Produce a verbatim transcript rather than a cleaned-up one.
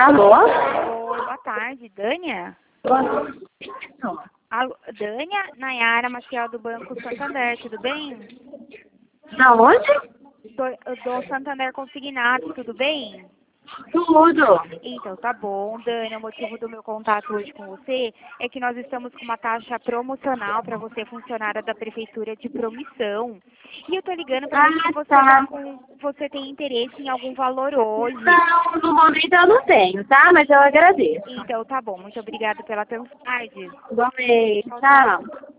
Alô? Oi, boa tarde, Dânia? Boa. Alô, Dânia, Nayara Maciel do Banco Santander, tudo bem? Da onde? Do, do Santander Consignado, tudo bem? Tudo. Então, tá bom, Dani, o motivo do meu contato hoje com você é que nós estamos com uma taxa promocional para você, funcionária da Prefeitura de Promissão. E eu tô ligando para ver Ah, se você, tá. tá com, você tem interesse em algum valor hoje. Não, no momento eu não tenho, tá? Mas eu agradeço. Então, tá bom, muito obrigada pela atenção. Igualmente. Tchau.